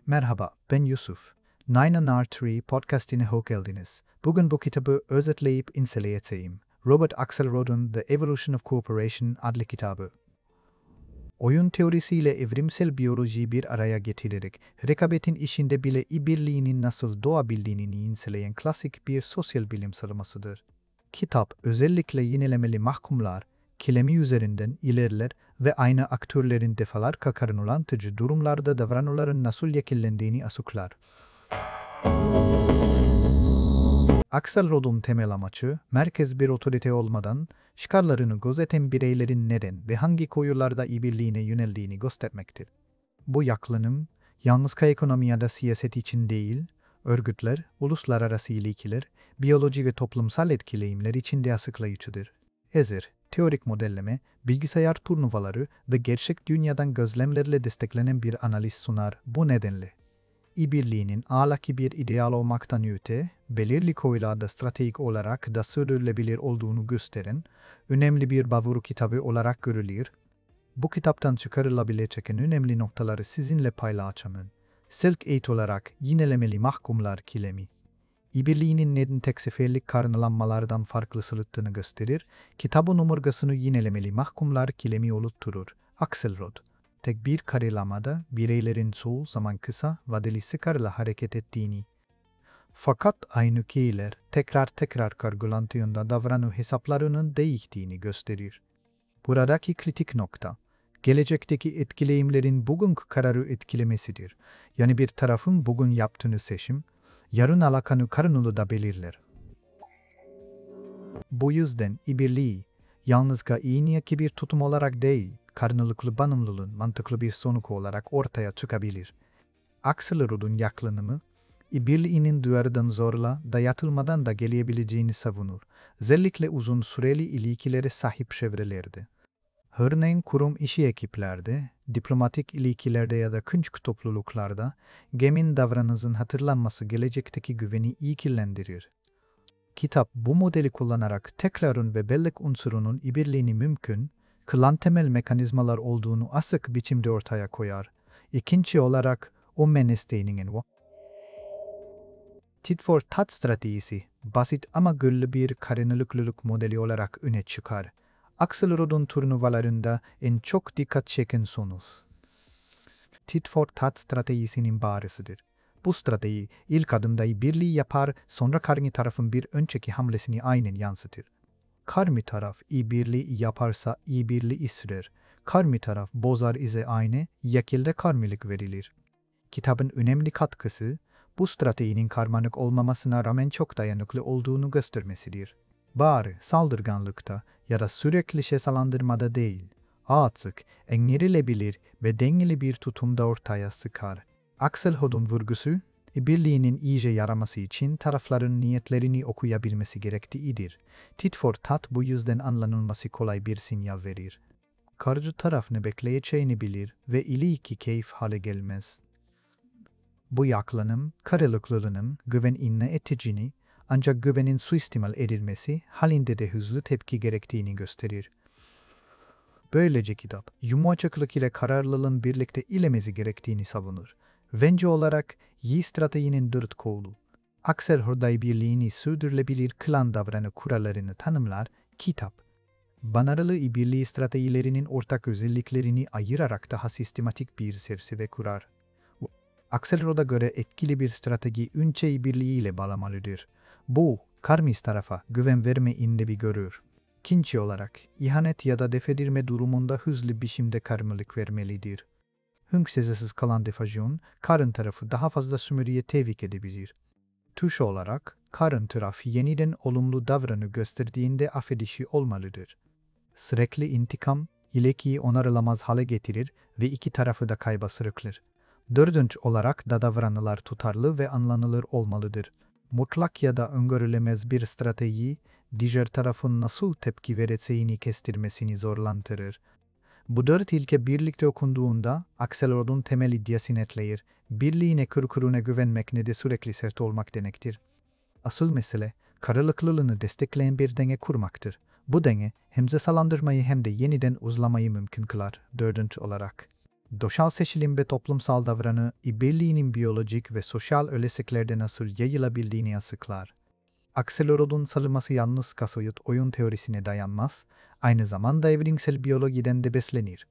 Merhaba, ben Yusuf. Nine Artery podcastine hoş geldiniz. Bugün bu kitabı özetleyip inceleyeceğim. Robert Axelrod'un The Evolution of Cooperation adlı kitabı. Oyun teorisiyle evrimsel biyolojiyi bir araya getirerek, rekabetin içinde bile işbirliğinin nasıl doğabildiğini inceleyen klasik bir sosyal bilim sarılmasıdır. Kitap, özellikle yinelemeli mahkumlar, kilemi üzerinden ilerler ve aynı aktörlerin defalarca karınlantıcı durumlarda davranışların nasıl şekillendiğini açıklar. Axelrod'un temel amacı, merkez bir otorite olmadan, çıkarlarını gözeten bireylerin neden ve hangi koşullarda işbirliğine yöneldiğini göstermektir. Bu yaklaşım, yalnız ekonomi ya da siyaset için değil, örgütler, uluslararası ilişkiler, biyoloji ve toplumsal etkileyimler için de açıklayıcıdır. Teorik modelleme, bilgisayar turnuvaları ve gerçek dünyadan gözlemlerle desteklenen bir analiz sunar. Bu nedenle İşbirliğinin ahlaki bir ideal olmaktan öte, belirli konularda stratejik olarak da sürdürülebilir olduğunu gösteren önemli bir bavur kitabı olarak görülür. Bu kitaptan çıkarılabilecek en önemli noktaları sizinle paylaşacağım. İlk eğit olarak yinelemeli mahkumlar kilemi. İşbirliğinin neden tek seferlik kararlanmalardan farklı sılıttığını gösterir, kitabın omurgasını yinelemeli mahkumlar kilemi oluşturur. Axelrod, tek bir kararlamada bireylerin çoğu zaman kısa vadeli çıkarla hareket ettiğini, fakat aynı kişiler tekrar kargılantıldığında davranış hesaplarının değiştiğini gösterir. Buradaki kritik nokta, gelecekteki etkileyimlerin bugünkü kararı etkilemesidir. Yani bir tarafın bugün yaptığını seçim, yarın alakanı karnını da belirler. Bu yüzden işbirliği, yalnızca iyi niyetli bir tutum olarak değil, karnılıklı bağımlılığın mantıklı bir sonuç olarak ortaya çıkabilir. Axelrod'un yaklaşımı, işbirliğinin duyardan zorla dayatılmadan da gelebileceğini savunur. Özellikle uzun süreli ilişkilere sahip çevrelerde. Örneğin kurum işi ekiplerde, diplomatik ilişkilerde ya da küçük topluluklarda gemin davranışın hatırlanması gelecekteki güveni ilgilendirir. Kitap bu modeli kullanarak tekrarın ve bellek unsurunun işbirliğini mümkün kılan temel mekanizmalar olduğunu açık biçimde ortaya koyar. İkinci olarak o menesteğinin tit for tat stratejisi basit ama güçlü bir karınılıklılık modeli olarak öne çıkar. Axelrod'un turnuvalarında en çok dikkat çeken sonuç. Tit for tat stratejisinin bağrısıdır. Bu strateji ilk adımda birliği yapar, sonra karşı tarafın bir önceki hamlesini aynen yansıtır. Karşı taraf işbirliği yaparsa işbirliği sürer. Karşı taraf bozar ise aynı şekilde karşılık verilir. Kitabın önemli katkısı, bu stratejinin karmaşık olmamasına rağmen çok dayanıklı olduğunu göstermesidir. Bari saldırganlıkta ya da sürekli cezalandırmada değil, açık, engellenebilir ve dengeli bir tutumda ortaya çıkar. Axelrod'un vurgusu, birliğinin iyice yaraması için tarafların niyetlerini okuyabilmesi gerektiğidir. Tit for tat bu yüzden anlanılması kolay bir sinyal verir. Karşı taraf ne bekleyeceğini bilir ve ilişki keyif hale gelmez. Bu yaklaşım, kararlılığının güven inme eticini, ancak güvenin suistimal edilmesi halinde de hızlı tepki gerektiğini gösterir. Böylece kitap, yumuşaklık ile kararlılığın birlikte ilemesi gerektiğini savunur. Bence olarak, iyi stratejinin dört kolu. Axelrod'da birliğini sürdürülebilir kılan davranış kurallarını tanımlar, kitap. Başarılı işbirliği stratejilerinin ortak özelliklerini ayırarak daha sistematik bir çerçeve kurar. Axelrod'a göre etkili bir strateji önce işbirliğiyle bağlamalıdır. Bu, karşı tarafa güven verme bir görür. İkinci olarak, ihanet ya da defedilme durumunda hızlı biçimde karşılık vermelidir. Hünkçesiz kalan defajyon, karşı tarafı daha fazla sömürüye tevfik edebilir. Tuş olarak, karşı taraf yeniden olumlu davranış gösterdiğinde affedişi olmalıdır. Sürekli intikam, ilişkiyi onarılamaz hale getirir ve iki tarafı da kayba sürükler. Dördüncü olarak da davranışlar tutarlı ve anlanılır olmalıdır. Mutlak ya da öngörülemez bir strateji, diğer tarafın nasıl tepki vereceğini kestirmesini zorlandırır. Bu dört ilke birlikte okunduğunda Axelrod'un temel iddiasını etkiler. Birliğine kırkırına güvenmek ne de sürekli sert olmak demektir. Asıl mesele, kararlılığını destekleyen bir denge kurmaktır. Bu denge hem cezalandırmayı hem de yeniden uzlamayı mümkün kılar. Dördüncü olarak, Doğal seçilim ve toplumsal davranı, ibelliğinin biyolojik ve sosyal özelliklerde nasıl yayılabildiğini açıklar. Akselerotun salınması yalnız kasoyut oyun teorisine dayanmaz, aynı zamanda evrimsel biyolojiden de beslenir.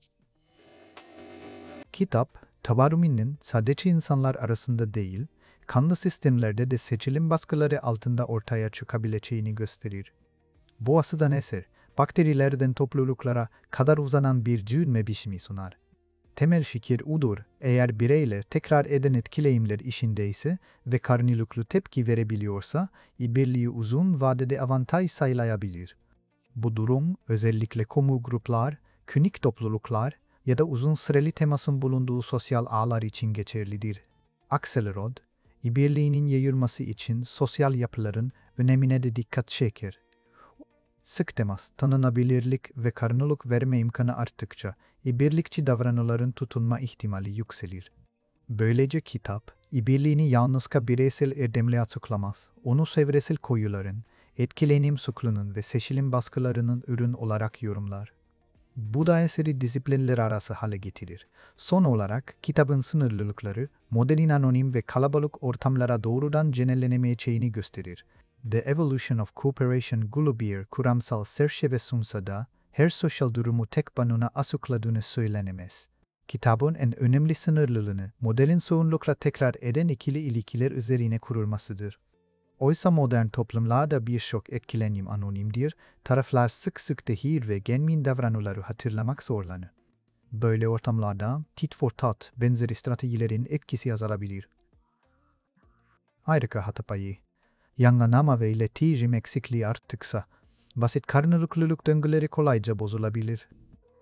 Kitap, Tabarrumi'nin sadece insanlar arasında değil, kanlı sistemlerde de seçilim baskıları altında ortaya çıkabileceğini gösterir. Bu açıdan eser, bakterilerden topluluklara kadar uzanan bir cümle biçimi sunar. Temel fikir udur, eğer bireyler tekrar eden etkileyimler işindeyse ve karnılıklı tepki verebiliyorsa, birliği uzun vadede avantaj sağlayabilir. Bu durum özellikle kamu gruplar, küçük topluluklar ya da uzun süreli temasın bulunduğu sosyal ağlar için geçerlidir. Akselerod, birliğinin yayılması için sosyal yapıların önemine de dikkat çeker. Sık temas, tanınabilirlik ve karnılık verme imkanı arttıkça birlikçi davranışların tutunma ihtimali yükselir. Böylece kitap, birliğini yalnızca bireysel erdemle açıklamaz, onu çevresel koşulların, etkilenim sıklığının ve seçilim baskılarının ürün olarak yorumlar. Bu da eseri disiplinler arası hale getirir. Son olarak kitabın sınırlılıkları, modelin anonim ve kalabalık ortamlara doğrudan genellenemeyeceğini gösterir. The Evolution of Cooperation Gulliver kuramsal çerçeve sunsa da, her sosyal durumu tek başına açıkladığını söylenemez. Kitabın en önemli sınırlılığını, modelin çoğunlukla tekrar eden ikili ilişkiler üzerine kurulmasıdır. Oysa modern toplumlarda birçok etkilenim anonimdir, taraflar sık sık tehir ve genuin davranışları hatırlamak zorlanır. Böyle ortamlarda tit for tat benzeri stratejilerin etkisi azalabilir. Ayrıca hata payı, yanılama ve iletişim eksikliği arttıkça, basit karnılıklılık döngüleri kolayca bozulabilir.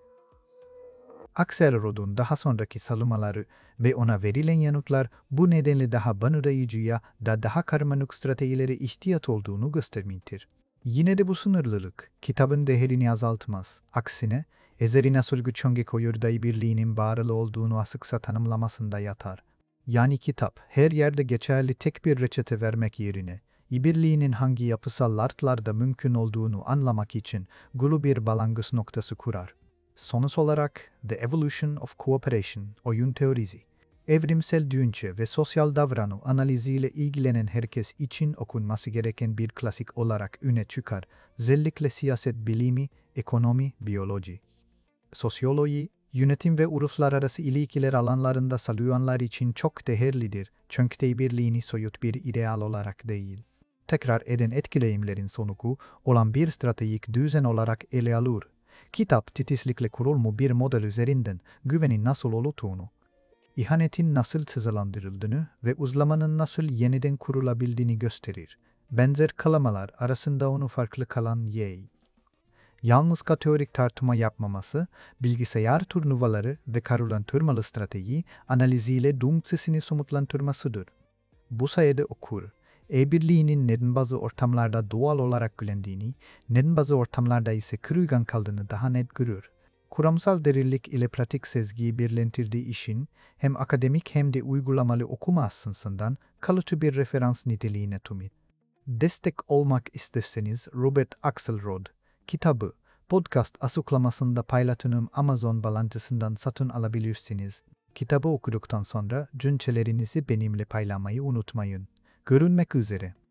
Akselerot'un daha sonraki salımaları ve ona verilen yanıtlar bu nedenle daha banırayıcıya da daha karmaşık stratejilere ihtiyaç olduğunu göstermektir. Yine de bu sınırlılık kitabın değerini azaltmaz. Aksine, eserin asıl güç hangi koyurda birliğinin bağlı olduğunu açıkça tanımlamasında yatar. Yani kitap her yerde geçerli tek bir reçete vermek yerine, birliğinin hangi yapısal şartlarda mümkün olduğunu anlamak için gulu bir balangıç noktası kurar. Sonuç olarak The Evolution of Cooperation, oyun teorisi, evrimsel düşünce ve sosyal davranış analiziyle ilgilenen herkes için okunması gereken bir klasik olarak öne çıkar. Özellikle siyaset bilimi, ekonomi, biyoloji, sosyoloji, yönetim ve uluslararası ilişkiler alanlarında çalışanlar için çok değerlidir. Çünkü birliğini soyut bir ideal olarak değil, tekrar eden etkileyimlerin sonucu olan bir stratejik düzen olarak ele alır. Kitap titizlikle kurulmuş bir model üzerinden güvenin nasıl oluştuğunu, ihanetin nasıl cezalandırıldığını ve uzlamanın nasıl yeniden kurulabildiğini gösterir. Benzer kalamalar arasında onu farklı kalan yalnızca teorik tartışma yapmaması, bilgisayar turnuvaları ve karşılaştırmalı strateji analiziyle dumsesini somutlandırmasıdır. Bu sayede okur, birliğinin neden bazı ortamlarda doğal olarak gülendiğini, neden bazı ortamlarda ise kırılgan kaldığını daha net görür. Kuramsal derinlik ile pratik sezgiyi birleştirdiği işin hem akademik hem de uygulamalı okuma açısından kalıcı bir referans niteliğine tümit. Destek olmak isterseniz Robert Axelrod kitabı podcast açıklamasında paylaştığım Amazon bağlantısından satın alabilirsiniz. Kitabı okuduktan sonra düşüncelerinizi benimle paylaşmayı unutmayın. Görünmek üzere.